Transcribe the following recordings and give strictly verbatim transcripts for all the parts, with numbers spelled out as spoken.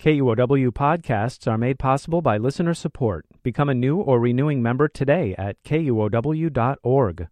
K U O W podcasts are made possible by listener support. Become a new or renewing member today at K U O W dot org.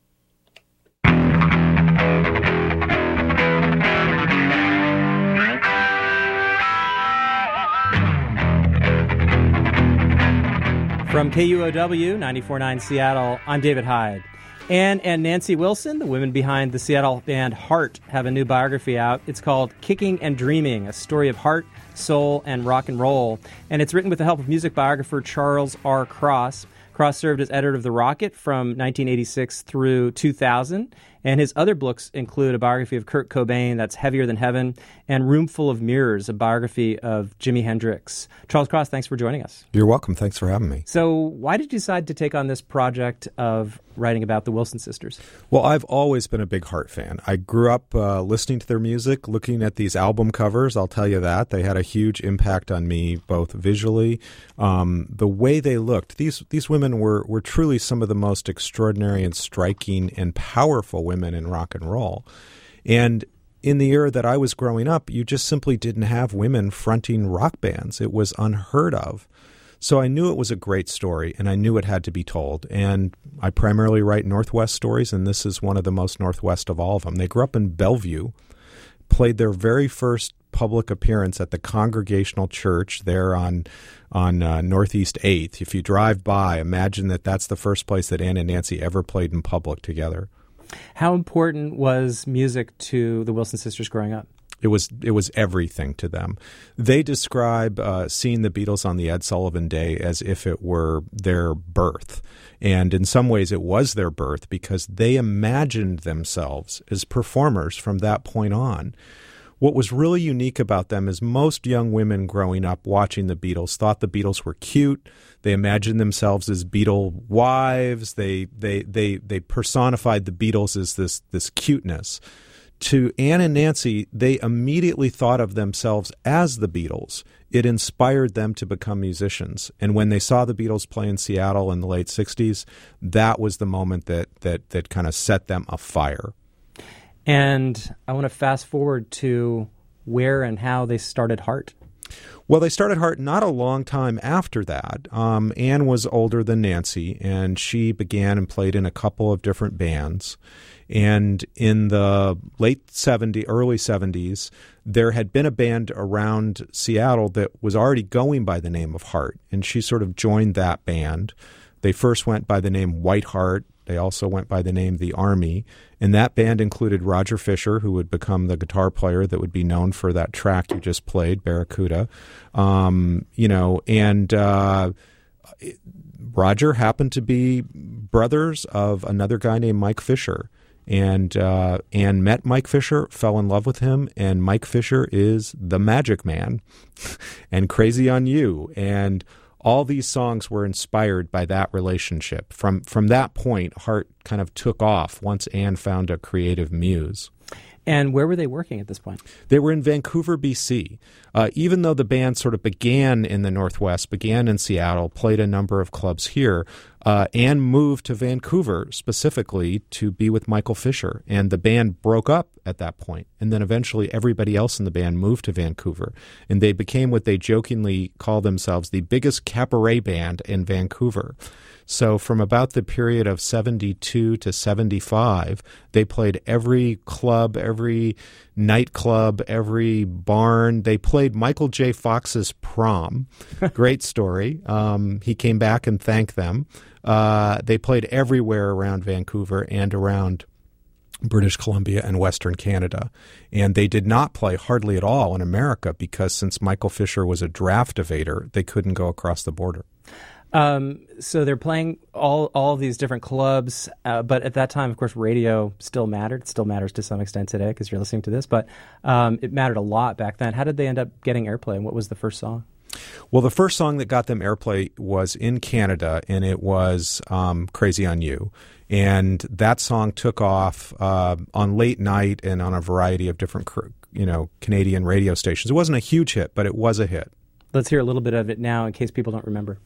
From K U O W ninety-four point nine Seattle, I'm David Hyde. Ann and Nancy Wilson, the women behind the Seattle band Heart, have a new biography out. It's called Kicking and Dreaming, a story of heart, soul, and rock and roll. And it's written with the help of music biographer Charles R. Cross. Cross served as editor of The Rocket from nineteen eighty-six through two thousand, and his other books include a biography of Kurt Cobain, that's Heavier Than Heaven, and Room Full of Mirrors, a biography of Jimi Hendrix. Charles Cross, thanks for joining us. You're welcome. Thanks for having me. So why did you decide to take on this project of writing about the Wilson sisters? Well, I've always been a big Heart fan. I grew up uh, listening to their music, looking at these album covers. I'll tell you that. They had a huge impact on me, both visually, um, the way they looked. These these women were, were truly some of the most extraordinary and striking and powerful women in rock and roll. And in the era that I was growing up, you just simply didn't have women fronting rock bands. It was unheard of. So I knew it was a great story, and I knew it had to be told. And I primarily write Northwest stories, and this is one of the most Northwest of all of them. They grew up in Bellevue, played their very first public appearance at the Congregational Church there on on uh, Northeast eighth. If you drive by, imagine that that's the first place that Ann and Nancy ever played in public together. How important was music to the Wilson sisters growing up? It was it was everything to them. They describe uh, seeing the Beatles on the Ed Sullivan Day as if it were their birth. And in some ways it was their birth because they imagined themselves as performers from that point on. What was really unique about them is most young women growing up watching the Beatles thought the Beatles were cute. They imagined themselves as Beatle wives. They they they they personified the Beatles as this this cuteness. To Ann and Nancy, they immediately thought of themselves as the Beatles. It inspired them to become musicians. And when they saw the Beatles play in Seattle in the late sixties, that was the moment that that that kind of set them afire. And I want to fast forward to where and how they started Heart. Well, they started Heart not a long time after that. Um, Ann was older than Nancy, and she began and played in a couple of different bands. And in the late seventies, early seventies, there had been a band around Seattle that was already going by the name of Heart, and she sort of joined that band. They first went by the name White Heart. They also went by the name The Army, and that band included Roger Fisher, who would become the guitar player that would be known for that track you just played, Barracuda. Um, you know, and uh, Roger happened to be brothers of another guy named Mike Fisher. And uh, Ann met Mike Fisher, fell in love with him, and Mike Fisher is the Magic Man and Crazy on You. And all these songs were inspired by that relationship. From from that point, Heart kind of took off once Ann found a creative muse. And where were they working at this point? They were in Vancouver, B C. Uh, even though the band sort of began in the Northwest, began in Seattle, played a number of clubs here, uh, Ann moved to Vancouver specifically to be with Michael Fisher. And the band broke up at that point. And then eventually everybody else in the band moved to Vancouver. And they became what they jokingly call themselves the biggest cabaret band in Vancouver. So from about the period of seventy-two to seventy-five, they played every club, every nightclub, every barn. They played Michael J. Fox's prom. Great story. Um, he came back and thanked them. Uh, they played everywhere around Vancouver and around British Columbia and Western Canada. And they did not play hardly at all in America because since Michael Fisher was a draft evader, they couldn't go across the border. Um, so they're playing all all of these different clubs, uh, but at that time, of course, radio still mattered. It still matters to some extent today because you're listening to this, but um, it mattered a lot back then. How did they end up getting airplay, and what was the first song? Well, the first song that got them airplay was in Canada, and it was um, Crazy on You. And that song took off uh, on late night and on a variety of different you know, Canadian radio stations. It wasn't a huge hit, but it was a hit. Let's hear a little bit of it now in case people don't remember.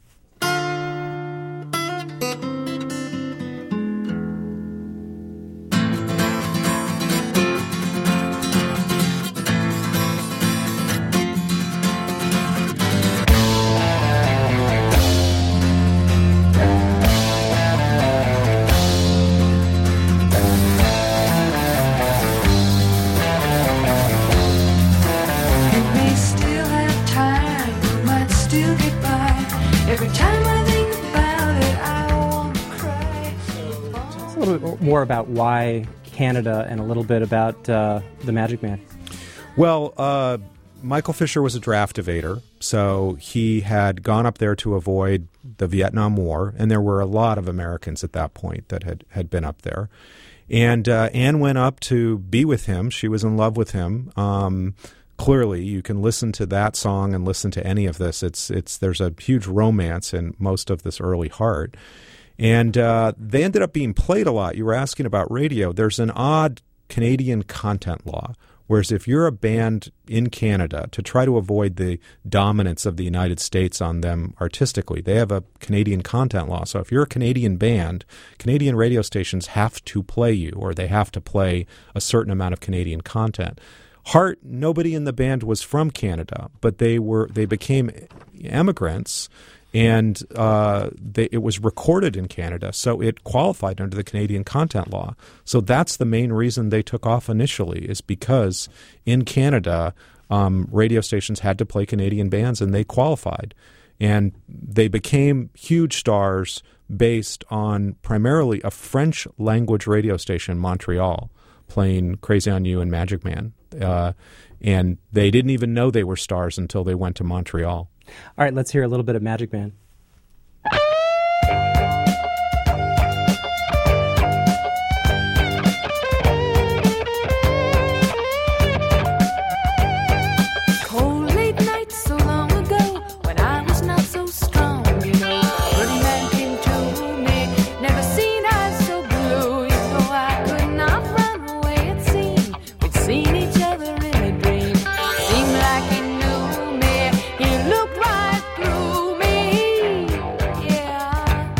more about why Canada and a little bit about uh, the Magic Man. Well, uh, Michael Fisher was a draft evader, so he had gone up there to avoid the Vietnam War, and there were a lot of Americans at that point that had, had been up there. And uh, Anne went up to be with him. She was in love with him. Um, clearly, you can listen to that song and listen to any of this. It's it's there's a huge romance in most of this early Heart. And uh, they ended up being played a lot. You were asking about radio. There's an odd Canadian content law, whereas if you're a band in Canada, to try to avoid the dominance of the United States on them artistically, they have a Canadian content law. So if you're a Canadian band, Canadian radio stations have to play you, or they have to play a certain amount of Canadian content. Heart, nobody in the band was from Canada, but they were they became immigrants. And uh, they, it was recorded in Canada, so it qualified under the Canadian content law. So that's the main reason they took off initially, is because in Canada, um, radio stations had to play Canadian bands, and they qualified. And they became huge stars based on primarily a French-language radio station in Montreal playing Crazy on You and Magic Man. Uh, and they didn't even know they were stars until they went to Montreal. All right, let's hear a little bit of Magic Man. Cold late nights so long ago, when I was not so strong, you know, pretty man came to me, never seen eyes so blue, you know, I could not run away, it seemed, we'd seen each other in a dream, seemed like he knew me, he looked right through me, yeah.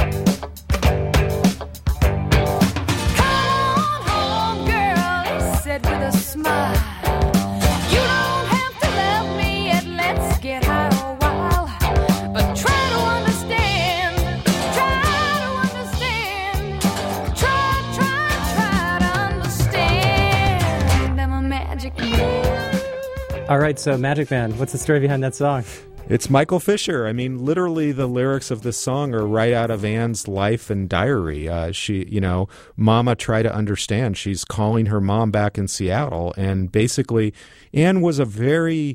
Come on home, girl, he said with a smile. You don't have to love me yet, let's get high a while. But try to understand, try to understand, try, try, try to understand. I'm a magic man. All right, so Magic Man, what's the story behind that song? It's Michael Fisher. I mean, literally the lyrics of this song are right out of Anne's life and diary. Uh, she, you know, Mama, try to understand. She's calling her mom back in Seattle. And basically, Anne was a very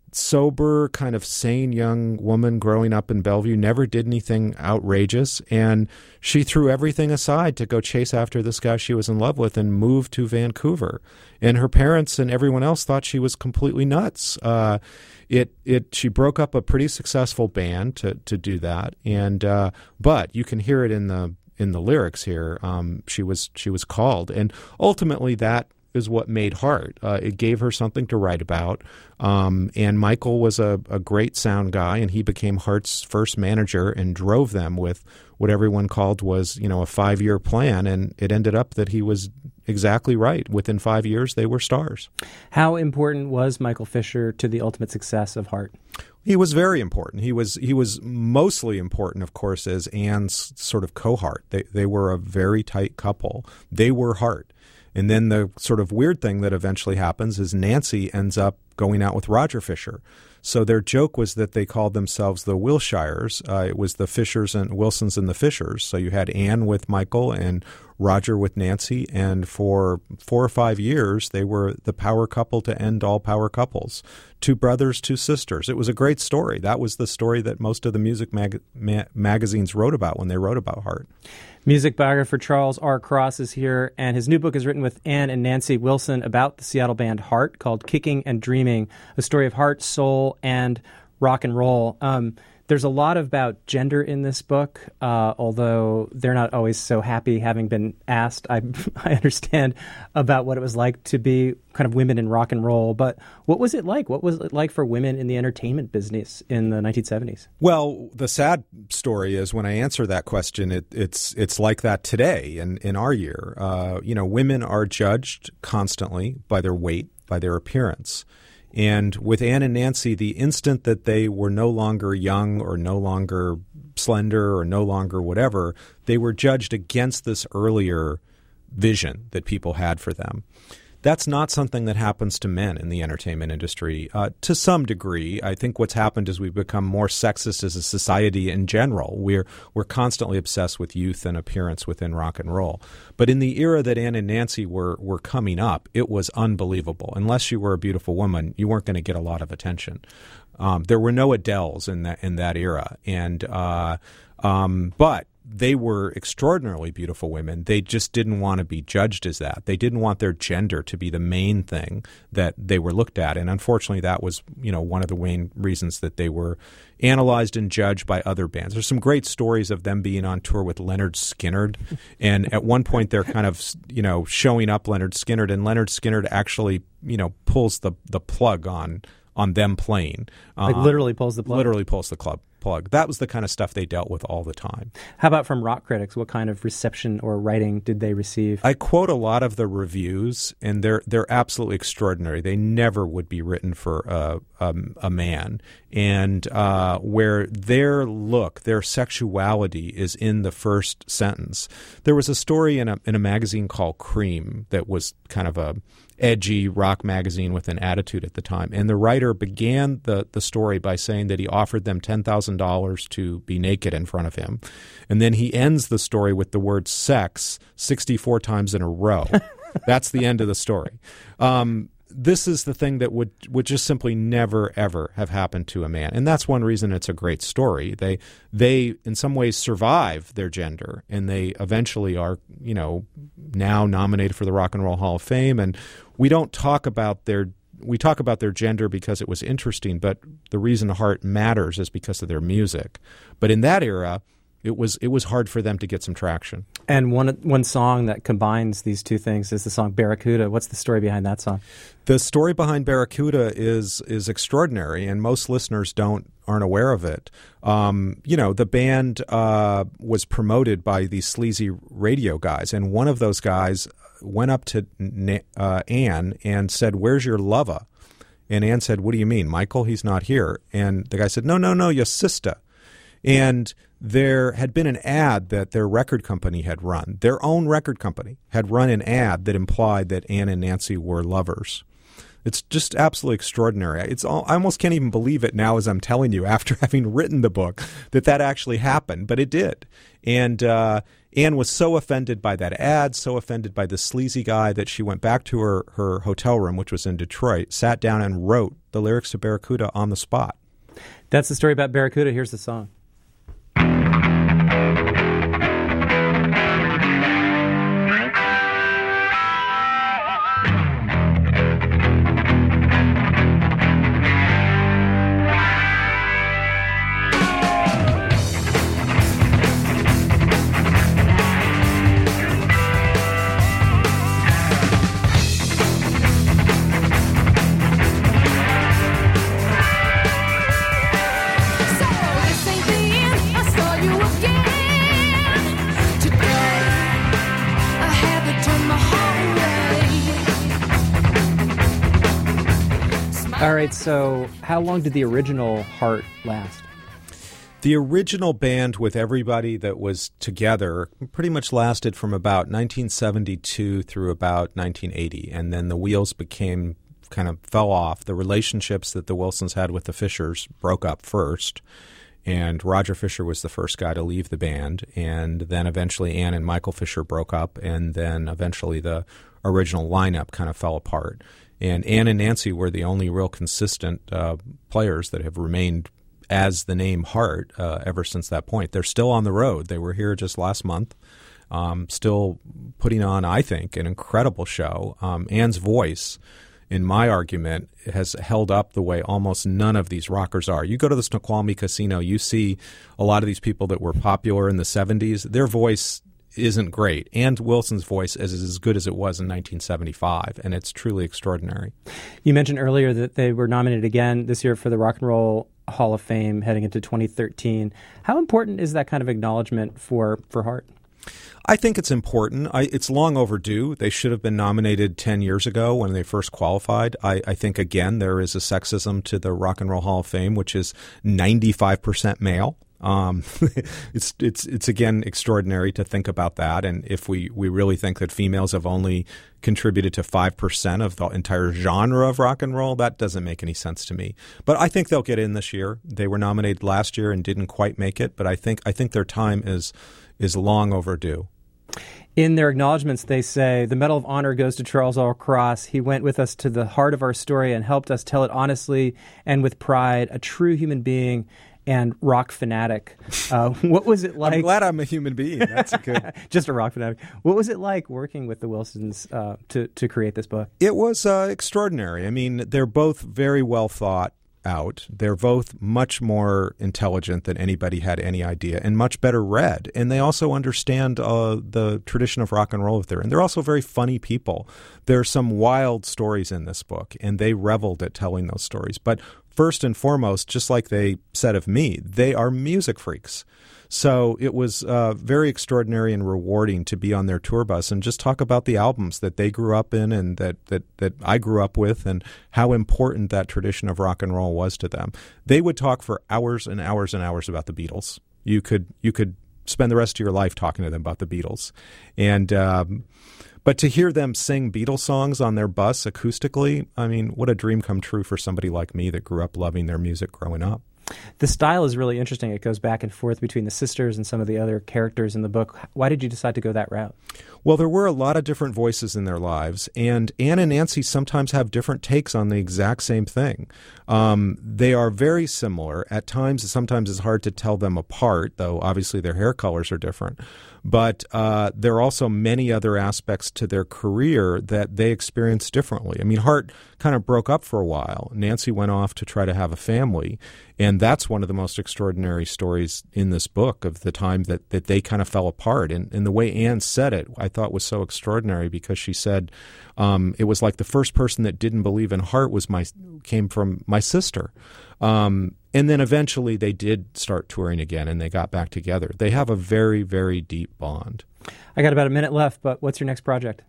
sober, kind of sane young woman growing up in Bellevue, never did anything outrageous. And she threw everything aside to go chase after this guy she was in love with and moved to Vancouver. And her parents and everyone else thought she was completely nuts. Uh, it it she broke up a pretty successful band to to do that. And uh, but you can hear it in the in the lyrics here. Um, she was she was called, and ultimately that is what made Heart. Uh, it gave her something to write about. Um, and Michael was a, a great sound guy, and he became Heart's first manager and drove them with what everyone called was, you know, a five-year plan. And it ended up that he was exactly right. Within five years, they were stars. How important was Michael Fisher to the ultimate success of Heart? He was very important. He was he was mostly important, of course, as Anne's sort of cohort. They they were a very tight couple. They were Heart. And then the sort of weird thing that eventually happens is Nancy ends up going out with Roger Fisher. So their joke was that they called themselves the Wilshires. Uh, it was the Fishers and Wilsons and the Fishers. So you had Anne with Michael and Roger with Nancy. And for four or five years, they were the power couple to end all power couples. Two brothers, two sisters. It was a great story. That was the story that most of the music mag- ma- magazines wrote about when they wrote about Heart. Music biographer Charles R. Cross is here, and his new book is written with Anne and Nancy Wilson about the Seattle band Heart, called Kicking and Dreaming, a story of heart, soul, and rock and roll. Um, there's a lot about gender in this book, uh, although they're not always so happy having been asked. I, I understand about what it was like to be kind of women in rock and roll, but what was it like? What was it like for women in the entertainment business in the nineteen seventies? Well, the sad story is when I answer that question, it, it's it's like that today in, in our year. Uh, you know, women are judged constantly by their weight, by their appearance. And with Anne and Nancy, the instant that they were no longer young or no longer slender or no longer whatever, they were judged against this earlier vision that people had for them. that's not something that happens to men in the entertainment industry. Uh, to some degree, I think what's happened is we've become more sexist as a society in general. We're we're constantly obsessed with youth and appearance within rock and roll. But in the era that Ann and Nancy were were coming up, it was unbelievable. Unless you were a beautiful woman, you weren't going to get a lot of attention. Um, there were no Adeles in that in that era, and uh, um, but they were extraordinarily beautiful women. They just didn't want to be judged as that. They didn't want their gender to be the main thing that they were looked at, and unfortunately, that was you know one of the main reasons that they were analyzed and judged by other bands. There's some great stories of them being on tour with Leonard Skinner, and at one point they're kind of you know showing up Leonard Skinner, and Leonard Skinner actually you know pulls the the plug on. on them playing. Like uh, literally pulls the plug? Literally pulls the club plug. That was the kind of stuff they dealt with all the time. How about from rock critics? What kind of reception or writing did they receive? I quote a lot of the reviews, and they're they're absolutely extraordinary. They never would be written for a, a, a man. And uh, where their look, their sexuality is in the first sentence. There was a story in a in a magazine called Cream that was kind of a edgy rock magazine with an attitude at the time. And the writer began the, the story by saying that he offered them ten thousand dollars to be naked in front of him. And then he ends the story with the word sex sixty-four times in a row. That's the end of the story. Um, this is the thing that would, would just simply never, ever have happened to a man. And that's one reason it's a great story. They, they in some ways, survive their gender, and they eventually are, you know, now nominated for the Rock and Roll Hall of Fame. And we don't talk about their we talk about their gender because it was interesting, but the reason Heart matters is because of their music. But in that era, it was it was hard for them to get some traction. And one one song that combines these two things is the song Barracuda. What's the story behind that song? The story behind Barracuda is is extraordinary, and most listeners don't aren't aware of it. Um, you know, the band uh, was promoted by these sleazy radio guys, and one of those guys went up to uh, Ann and said, "Where's your lover?" And Ann said, "What do you mean, Michael? He's not here." And the guy said, "No, no, no, your sister." And there had been an ad that their record company had run. Their own record company had run an ad that implied that Ann and Nancy were lovers. It's just absolutely extraordinary. It's all, I almost can't even believe it now as I'm telling you, after having written the book, that that actually happened. But it did. And uh, Ann was so offended by that ad, so offended by the sleazy guy, that she went back to her, her hotel room, which was in Detroit, sat down and wrote the lyrics to Barracuda on the spot. That's the story about Barracuda. Here's the song. All right, so how long did the original Heart last? The original band with everybody that was together pretty much lasted from about nineteen seventy-two through about nineteen eighty, and then the wheels became kind of fell off. The relationships that the Wilsons had with the Fishers broke up first, and Roger Fisher was the first guy to leave the band, and then eventually Ann and Michael Fisher broke up, and then eventually the original lineup kind of fell apart. And Ann and Nancy were the only real consistent uh, players that have remained as the name Heart uh, ever since that point. They're still on the road. They were here just last month, um, still putting on, I think, an incredible show. Um, Ann's voice, in my argument, has held up the way almost none of these rockers are. You go to the Snoqualmie Casino, you see a lot of these people that were popular in the seventies. Their voice isn't great. Ann Wilson's voice is as good as it was in nineteen seventy-five, and it's truly extraordinary. You mentioned earlier that they were nominated again this year for the Rock and Roll Hall of Fame heading into twenty thirteen. How important is that kind of acknowledgement for, for Heart? I think it's important. I, it's long overdue. They should have been nominated ten years ago when they first qualified. I, I think, again, there is a sexism to the Rock and Roll Hall of Fame, which is ninety-five percent male. Um, it's it's it's again extraordinary to think about that, and if we, we really think that females have only contributed to five percent of the entire genre of rock and roll, that doesn't make any sense to me. But I think they'll get in this year. They were nominated last year and didn't quite make it, but I think I think their time is is long overdue. In their acknowledgments, they say, the Medal of Honor goes to Charles L. Cross. He went with us to the heart of our story and helped us tell it honestly and with pride, a true human being and rock fanatic. Uh, what was it like? I'm glad I'm a human being. That's a good. Just a rock fanatic. What was it like working with the Wilsons uh, to, to create this book? It was uh, extraordinary. I mean, they're both very well thought out. They're both much more intelligent than anybody had any idea and much better read. And they also understand uh, the tradition of rock and roll if they're in. They're also very funny people. There are some wild stories in this book, and they reveled at telling those stories. But first and foremost, just like they said of me, they are music freaks. So it was uh, very extraordinary and rewarding to be on their tour bus and just talk about the albums that they grew up in and that, that, that I grew up with and how important that tradition of rock and roll was to them. They would talk for hours and hours and hours about the Beatles. You could you could spend the rest of your life talking to them about the Beatles. And um, but to hear them sing Beatles songs on their bus acoustically, I mean, what a dream come true for somebody like me that grew up loving their music growing up. The style is really interesting. It goes back and forth between the sisters and some of the other characters in the book. Why did you decide to go that route? Well, there were a lot of different voices in their lives, and Anne and Nancy sometimes have different takes on the exact same thing. Um, they are very similar. At times, sometimes it's hard to tell them apart, though obviously their hair colors are different. But uh, there are also many other aspects to their career that they experienced differently. I mean, Hart kind of broke up for a while. Nancy went off to try to have a family, and that's one of the most extraordinary stories in this book of the time that, that they kind of fell apart. And, and the way Anne said it, I thought was so extraordinary because she said um, it was like the first person that didn't believe in Hart was my came from my sister. Um, and then eventually they did start touring again and they got back together. They have a very, very deep bond. I got about a minute left, but what's your next project?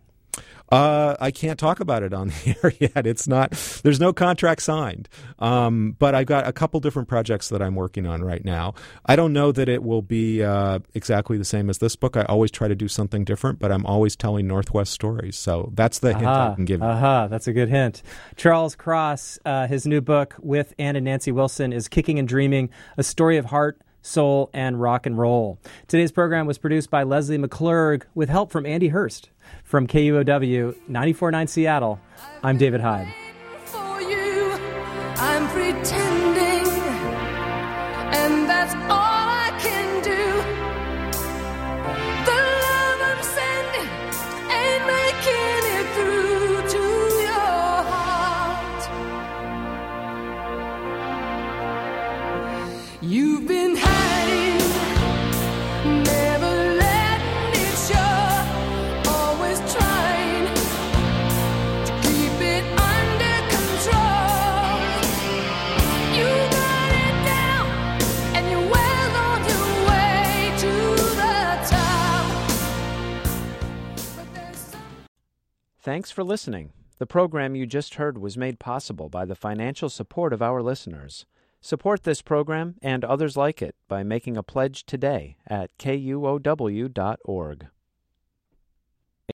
Uh, I can't talk about it on the air yet. It's not, there's no contract signed. Um, but I've got a couple different projects that I'm working on right now. I don't know that it will be uh, exactly the same as this book. I always try to do something different, but I'm always telling Northwest stories. So that's the hint Aha, I can give you. Aha, that's a good hint. Charles Cross, uh, his new book with Anne and Nancy Wilson is Kicking and Dreaming, a story of heart, soul, and rock and roll. Today's program was produced by Leslie McClurg with help from Andy Hurst. From K U O W ninety-four point nine Seattle, I'm David Hyde. For you, I'm pretending, and that's all I can do. The love I'm sending ain't making it through to your heart. You've been hiding, never letting it show. Always trying to keep it under control. You got it down, and you're well on your way to the top. But there's some Thanks for listening. The program you just heard was made possible by the financial support of our listeners. Support this program and others like it by making a pledge today at K U O W dot org.